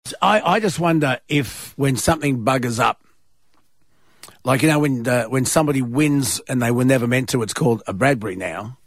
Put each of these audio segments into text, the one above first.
I just wonder if when something buggers up, like, when somebody wins and they were never meant to, it's called a Bradbury now.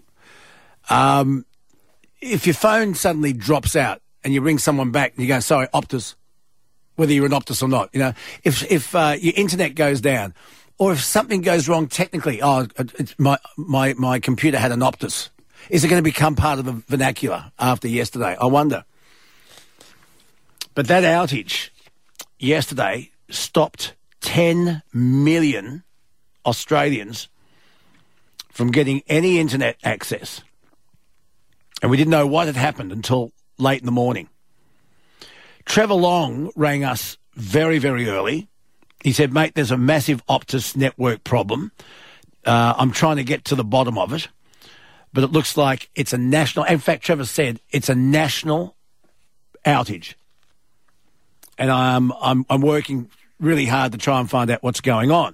If your phone suddenly drops out and you ring someone back and you go, sorry, Optus, whether you're an Optus or not, if your internet goes down or if something goes wrong technically, it's my computer had an Optus. Is it going to become part of the vernacular after yesterday? I wonder. But that outage yesterday stopped 10 million Australians from getting any internet access. And we didn't know what had happened until late in the morning. Trevor Long rang us very, very early. He said, mate, there's a massive Optus network problem. I'm trying to get to the bottom of it. But it looks like it's a national... In fact, Trevor said it's a national outage. And I'm working really hard to try and find out what's going on.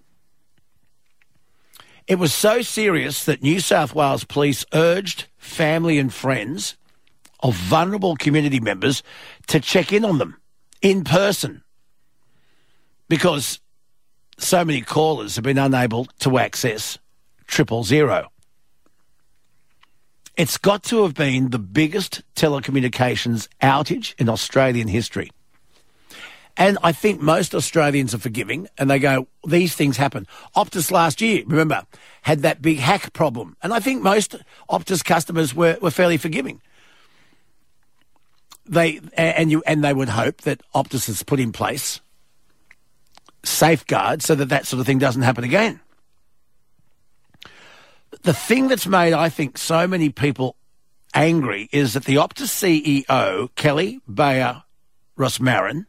It was so serious that New South Wales Police urged family and friends of vulnerable community members to check in on them in person because so many callers have been unable to access 000. It's got to have been the biggest telecommunications outage in Australian history. And I think most Australians are forgiving and they go, these things happen. Optus last year, remember, had that big hack problem. And I think most Optus customers were fairly forgiving. They would hope that Optus has put in place safeguards so that sort of thing doesn't happen again. The thing that's made, I think, so many people angry is that the Optus CEO, Kelly Bayer Rosmarin,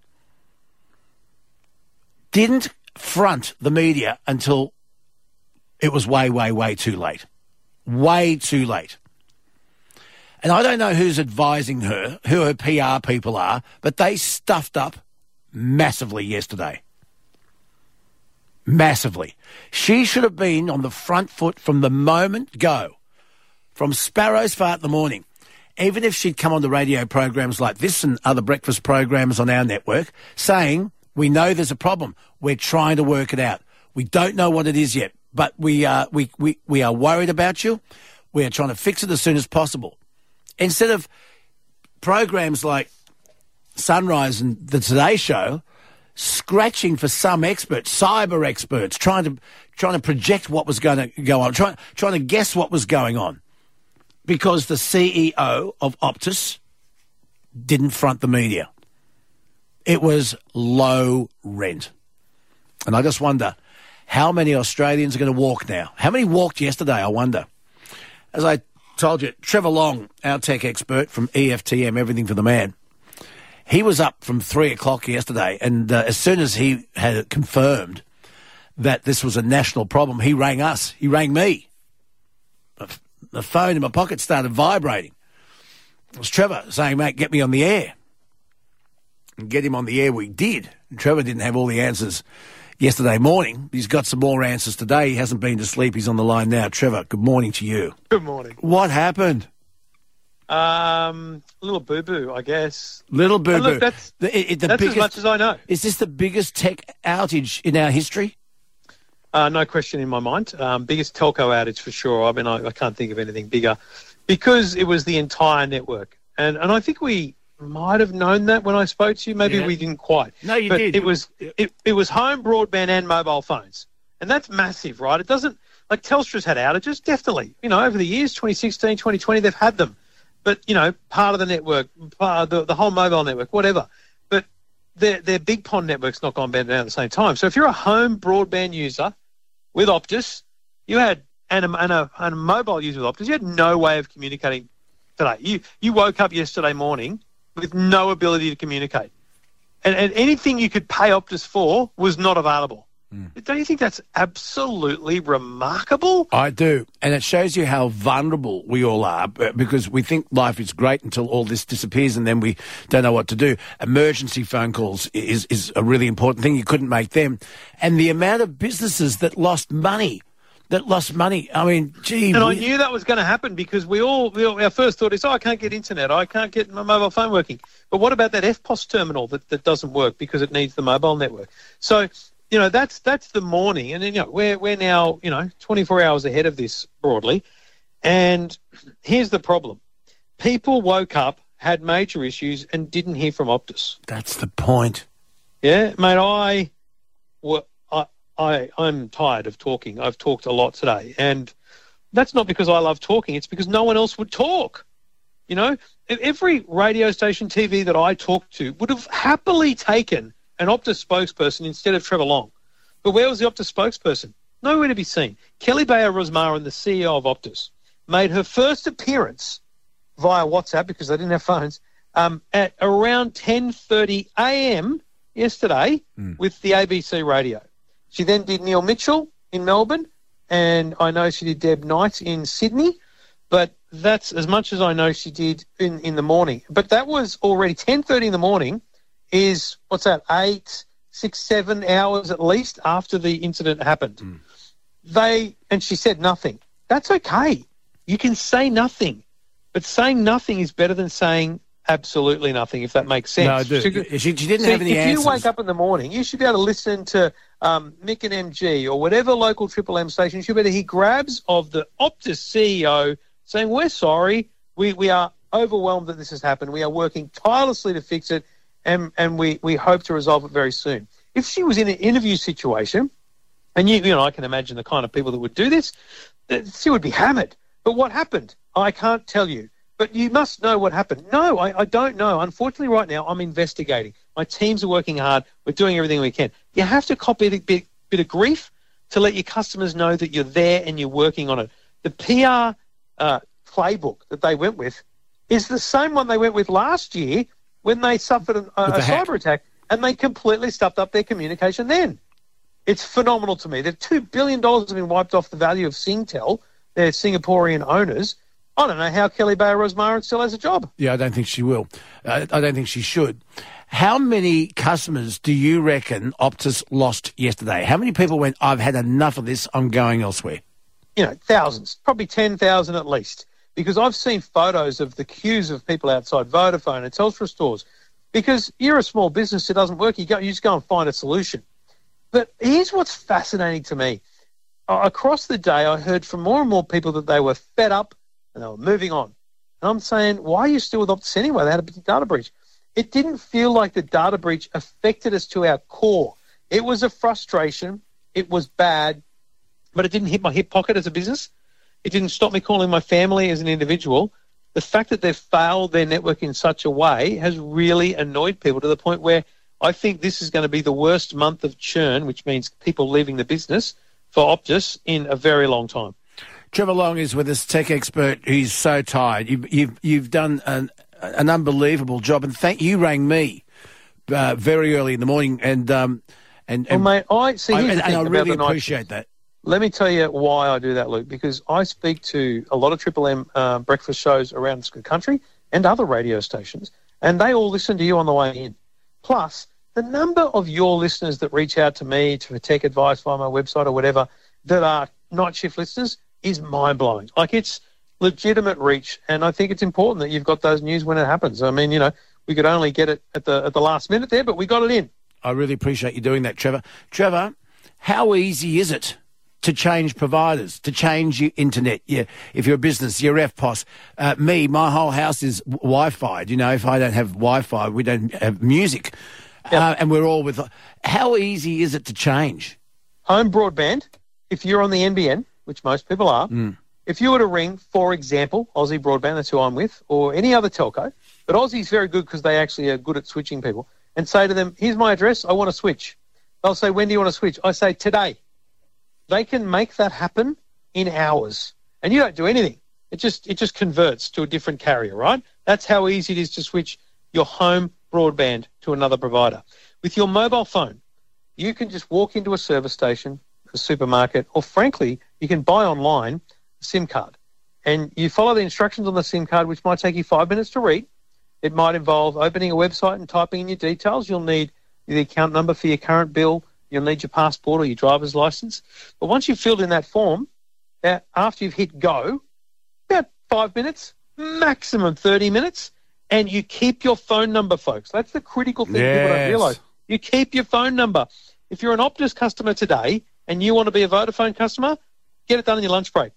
didn't front the media until it was way, way, way too late. Way too late. And I don't know who's advising her, who her PR people are, but they stuffed up massively yesterday. Massively. She should have been on the front foot from the moment go, from Sparrow's Fart in the morning. Even if she'd come on the radio programs like this and other breakfast programs on our network saying, we know there's a problem. We're trying to work it out. We don't know what it is yet, but we are worried about you. We are trying to fix it as soon as possible. Instead of programs like Sunrise and the Today Show scratching for some experts, cyber experts, trying to project what was going to go on, trying to guess what was going on, because the CEO of Optus didn't front the media. It was low rent. And I just wonder how many Australians are going to walk now. How many walked yesterday, I wonder? As I told you, Trevor Long, our tech expert from EFTM, Everything for the Man, he was up from 3 o'clock yesterday, and as soon as he had it confirmed that this was a national problem, he rang us. He rang me. The phone in my pocket started vibrating. It was Trevor saying, mate, get me on the air. And get him on the air we did. And Trevor didn't have all the answers yesterday morning. He's got some more answers today. He hasn't been to sleep. He's on the line now. Trevor, good morning to you. Good morning. What happened? Little boo-boo, I guess. Little boo-boo. Look, that's biggest, as much as I know. Is this the biggest tech outage in our history? No question in my mind. Biggest telco outage for sure. I mean, I can't think of anything bigger because it was the entire network. And I think we might have known that when I spoke to you. Maybe we didn't quite. No, you did. It was home broadband and mobile phones. And that's massive, right? It doesn't, like Telstra's had outages, definitely. Over the years, 2016, 2020, they've had them. But, part of the network, part of the whole mobile network, whatever. But their Big Pond network's not gone down at the same time. So if you're a home broadband user with Optus, you had and a mobile user with Optus, you had no way of communicating today. You woke up yesterday morning with no ability to communicate. And anything you could pay Optus for was not available. Don't you think that's absolutely remarkable? I do. And it shows you how vulnerable we all are, because we think life is great until all this disappears and then we don't know what to do. Emergency phone calls is a really important thing. You couldn't make them. And the amount of businesses that lost money that lost money. I mean, gee. And I knew that was going to happen because our first thought is, I can't get internet. I can't get my mobile phone working. But what about that FPOS terminal that doesn't work because it needs the mobile network? So, that's the morning. And then, we're now, 24 hours ahead of this broadly. And here's the problem. People woke up, had major issues, and didn't hear from Optus. That's the point. Yeah, mate, I'm tired of talking. I've talked a lot today. And that's not because I love talking. It's because no one else would talk. Every radio station, TV that I talked to would have happily taken an Optus spokesperson instead of Trevor Long. But where was the Optus spokesperson? Nowhere to be seen. Kelly Bayer Rosmarin, the CEO of Optus, made her first appearance via WhatsApp because they didn't have phones at around 10:30 a.m. yesterday with the ABC radio. She then did Neil Mitchell in Melbourne, and I know she did Deb Knight in Sydney, but that's as much as I know she did in the morning. But that was already 10:30 in the morning is, 6, 7 hours at least after the incident happened. And she said nothing. That's okay. You can say nothing, but saying nothing is better than saying absolutely nothing, if that makes sense. No, I do. She didn't have any answers. If you wake up in the morning, you should be able to listen to Mick and MG or whatever local Triple M station. You should be able to hear grabs of the Optus CEO saying, we're sorry, we are overwhelmed that this has happened. We are working tirelessly to fix it, and we hope to resolve it very soon. If she was in an interview situation, and I can imagine the kind of people that would do this, she would be hammered. But what happened? I can't tell you. But you must know what happened. No, I don't know. Unfortunately, right now, I'm investigating. My teams are working hard. We're doing everything we can. You have to copy a bit of grief to let your customers know that you're there and you're working on it. The PR playbook that they went with is the same one they went with last year when they suffered a cyber attack, and they completely stuffed up their communication then. It's phenomenal to me. That $2 billion have been wiped off the value of Singtel, their Singaporean owners. I don't know how Kelly Bayer Rosmarin still has a job. Yeah, I don't think she will. I don't think she should. How many customers do you reckon Optus lost yesterday? How many people went, I've had enough of this, I'm going elsewhere? Thousands, probably 10,000 at least, because I've seen photos of the queues of people outside Vodafone and Telstra stores. Because you're a small business, it doesn't work, you just go and find a solution. But here's what's fascinating to me. Across the day, I heard from more and more people that they were fed up and they were moving on. And I'm saying, why are you still with Optus anyway? They had a big data breach. It didn't feel like the data breach affected us to our core. It was a frustration. It was bad, but it didn't hit my hip pocket as a business. It didn't stop me calling my family as an individual. The fact that they've failed their network in such a way has really annoyed people to the point where I think this is going to be the worst month of churn, which means people leaving the business, for Optus in a very long time. Trevor Long is with us, tech expert. He's so tired. You've done an unbelievable job, and you rang me very early in the morning, and mate, I really appreciate that. Let me tell you why I do that, Luke. Because I speak to a lot of Triple M breakfast shows around the country and other radio stations, and they all listen to you on the way in. Plus, the number of your listeners that reach out to me for tech advice via my website or whatever that are night shift listeners is mind-blowing. Like, it's legitimate reach, and I think it's important that you've got those news when it happens. I mean, we could only get it at the last minute there, but we got it in. I really appreciate you doing that, Trevor. Trevor, how easy is it to change providers, to change your internet? If you're a business, your FPOS. My whole house is Wi-Fi. If I don't have Wi-Fi, we don't have music. Yep. And we're all with... How easy is it to change? Home broadband, if you're on the NBN, which most people are, if you were to ring, for example, Aussie Broadband, that's who I'm with, or any other telco, but Aussie's very good because they actually are good at switching people, and say to them, here's my address, I want to switch. They'll say, when do you want to switch? I say, today. They can make that happen in hours, and you don't do anything. It just converts to a different carrier, right? That's how easy it is to switch your home broadband to another provider. With your mobile phone, you can just walk into a service station, a supermarket, or frankly, you can buy online a SIM card. And you follow the instructions on the SIM card, which might take you 5 minutes to read. It might involve opening a website and typing in your details. You'll need the account number for your current bill. You'll need your passport or your driver's license. But once you've filled in that form, after you've hit go, about 5 minutes, maximum 30 minutes, and you keep your phone number, folks. That's the critical thing people don't realise. You keep your phone number. If you're an Optus customer today and you want to be a Vodafone customer, get it done in your lunch break.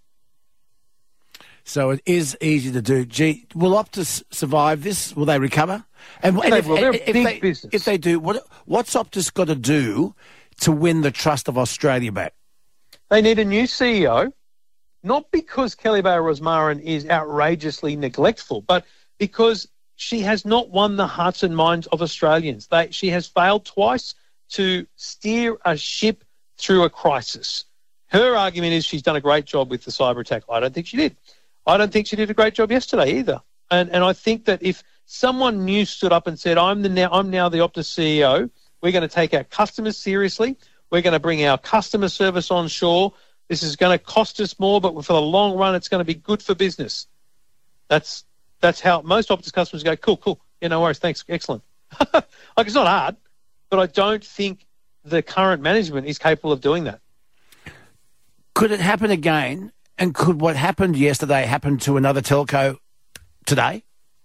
So it is easy to do. Gee, will Optus survive this? Will they recover? And They're a big business. If they do, what's Optus got to do to win the trust of Australia back? They need a new CEO, not because Kelly Bayer Rosmarin is outrageously neglectful, but because she has not won the hearts and minds of Australians. She has failed twice to steer a ship through a crisis. Her argument is she's done a great job with the cyber attack. I don't think she did. I don't think she did a great job yesterday either. And I think that if someone new stood up and said, I'm now the Optus CEO, we're going to take our customers seriously, we're going to bring our customer service on shore, this is going to cost us more, but for the long run, it's going to be good for business. That's how most Optus customers go, cool, yeah, no worries, thanks, excellent. Like, it's not hard, but I don't think the current management is capable of doing that. Could it happen again? And could what happened yesterday happen to another telco today?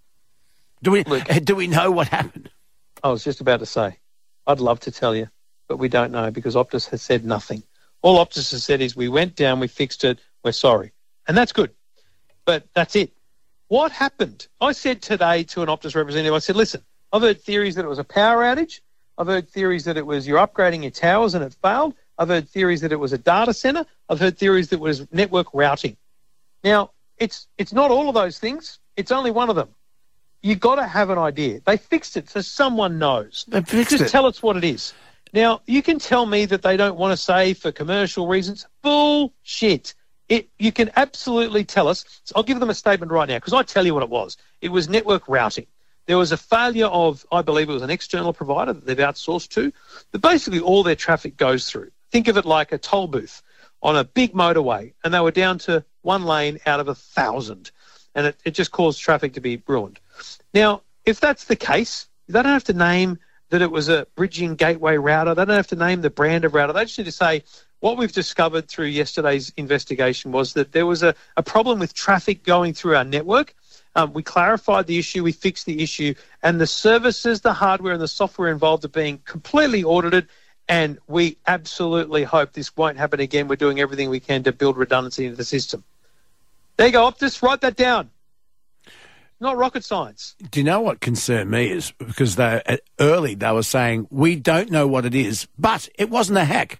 Do we know what happened? I was just about to say, I'd love to tell you, but we don't know because Optus has said nothing. All Optus has said is we went down, we fixed it, we're sorry. And that's good. But that's it. What happened? I said today to an Optus representative, I said, listen, I've heard theories that it was a power outage. I've heard theories that it was you're upgrading your towers and it failed. I've heard theories that it was a data center. I've heard theories that it was network routing. Now, it's not all of those things. It's only one of them. You've got to have an idea. They fixed it so someone knows. They fixed it. Just tell us what it is. Now, you can tell me that they don't want to say for commercial reasons. Bullshit. You can absolutely tell us. So I'll give them a statement right now because I tell you what it was. It was network routing. There was a failure of, I believe it was an external provider that they've outsourced to, that basically all their traffic goes through. Think of it like a toll booth on a big motorway, and they were down to one lane out of 1,000, and it just caused traffic to be ruined. Now, if that's the case, they don't have to name that it was a bridging gateway router. They don't have to name the brand of router. They just need to say, what we've discovered through yesterday's investigation was that there was a problem with traffic going through our network. We clarified the issue, we fixed the issue, and the services, the hardware and the software involved are being completely audited, and we absolutely hope this won't happen again. We're doing everything we can to build redundancy into the system. There you go, Optus, write that down. Not rocket science. Do you know what concerned me is because early they were saying, we don't know what it is, but it wasn't a hack.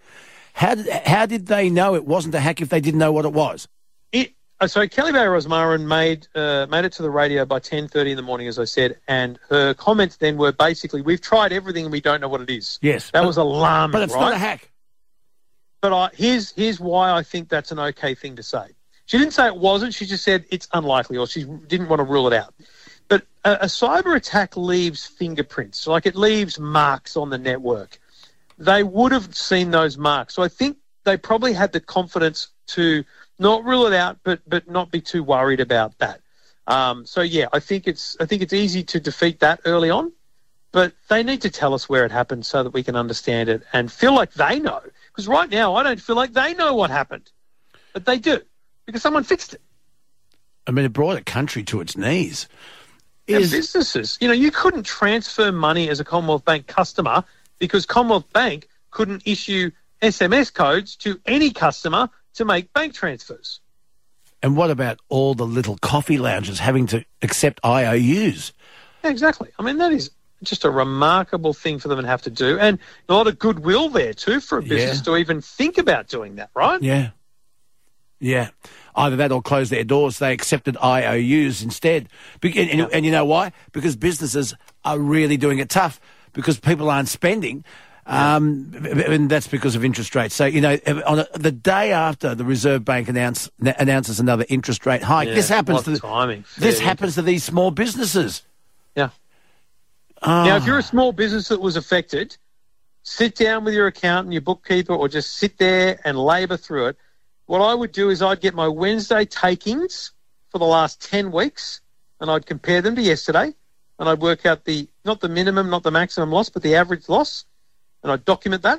How did they know it wasn't a hack if they didn't know what it was? So Kelly Bayer Rosmarin made it to the radio by 10:30 in the morning, as I said, and her comments then were basically, we've tried everything and we don't know what it is. Yes. That was alarming, but it's right? not a hack. But here's why I think that's an okay thing to say. She didn't say it wasn't. She just said it's unlikely, or she didn't want to rule it out. But a cyber attack leaves fingerprints, like it leaves marks on the network. They would have seen those marks. So I think they probably had the confidence to not rule it out, but not be too worried about that. So yeah, I think it's easy to defeat that early on, but they need to tell us where it happened so that we can understand it and feel like they know. Because right now, I don't feel like they know what happened, but they do because someone fixed it. I mean, it brought a country to its knees. And businesses, you couldn't transfer money as a Commonwealth Bank customer because Commonwealth Bank couldn't issue SMS codes to any customer to make bank transfers. And what about all the little coffee lounges having to accept IOUs? Yeah, exactly. I mean, that is just a remarkable thing for them to have to do, and a lot of goodwill there too for a business to even think about doing that, right? Yeah. Yeah. Either that or close their doors. They accepted IOUs instead. And you know why? Because businesses are really doing it tough because people aren't spending. And that's because of interest rates. So, on the day after the Reserve Bank announces another interest rate hike, this happens to these small businesses. Yeah. Now, if you're a small business that was affected, sit down with your accountant, your bookkeeper, or just sit there and labour through it. What I would do is I'd get my Wednesday takings for the last 10 weeks and I'd compare them to yesterday and I'd work out not the minimum, not the maximum loss, but the average loss. And I'd document that.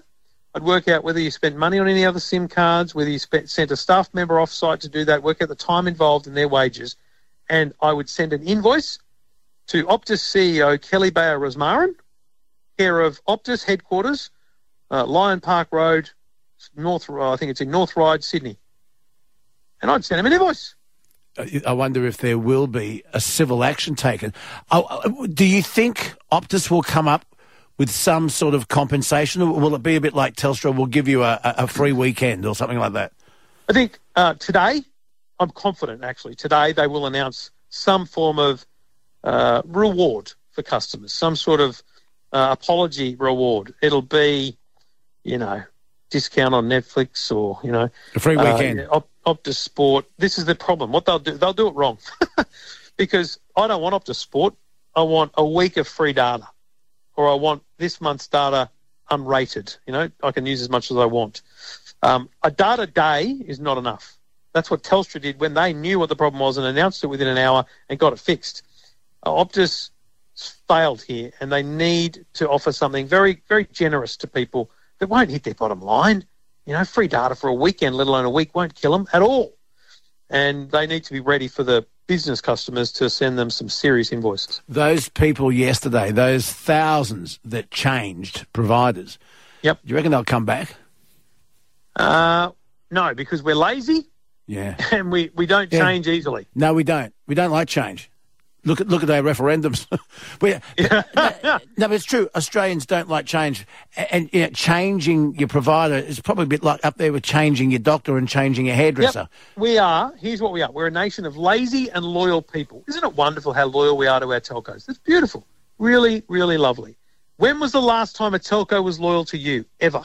I'd work out whether you spent money on any other SIM cards, whether you sent a staff member off-site to do that, work out the time involved in their wages, and I would send an invoice to Optus CEO Kelly Bayer Rosmarin, care of Optus headquarters, Lion Park Road, I think it's in North Ryde, Sydney. And I'd send him an invoice. I wonder if there will be a civil action taken. Do you think Optus will come up with some sort of compensation, or will it be a bit like Telstra will give you a free weekend or something like that? I think today, I'm confident actually, today they will announce some form of reward for customers, some sort of apology reward. It'll be, discount on Netflix or, a free weekend. Optus Sport. This is the problem. What they'll do it wrong. Because I don't want Optus Sport. I want a week of free data. Or I want this month's data unrated. I can use as much as I want. A data day is not enough. That's what Telstra did when they knew what the problem was and announced it within an hour and got it fixed. Optus failed here, and they need to offer something very, very generous to people that won't hit their bottom line. Free data for a weekend, let alone a week, won't kill them at all. And they need to be ready for the business customers to send them some serious invoices. Those people yesterday, those thousands that changed providers, yep. Do you reckon they'll come back? No, because we're lazy. Yeah. And we don't change easily. No, we don't. We don't like change. Look at our referendums. No, but it's true. Australians don't like change. And changing your provider is probably a bit like up there with changing your doctor and changing your hairdresser. Yep, we are. Here's what we are. We're a nation of lazy and loyal people. Isn't it wonderful how loyal we are to our telcos? It's beautiful. Really, really lovely. When was the last time a telco was loyal to you? Ever?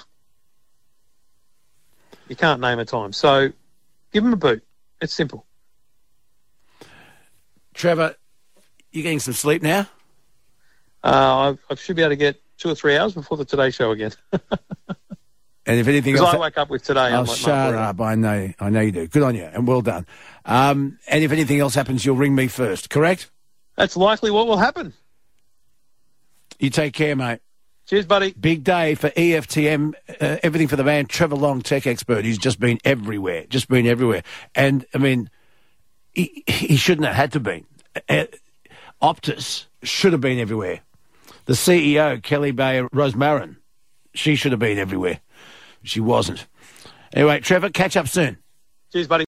You can't name a time. So give them a boot. It's simple. Trevor, you getting some sleep now? I should be able to get 2 or 3 hours before the Today Show again. And if anything else... Because I wake up with Today. Oh, shut up. I know you do. Good on you, and well done. And if anything else happens, you'll ring me first, correct? That's likely what will happen. You take care, mate. Cheers, buddy. Big day for EFTM, everything for the man, Trevor Long, tech expert. He's just been everywhere. And, I mean, he shouldn't have had to be. Optus should have been everywhere. The CEO, Kelly Bayer Rosmarin, she should have been everywhere. She wasn't. Anyway, Trevor, catch up soon. Cheers, buddy.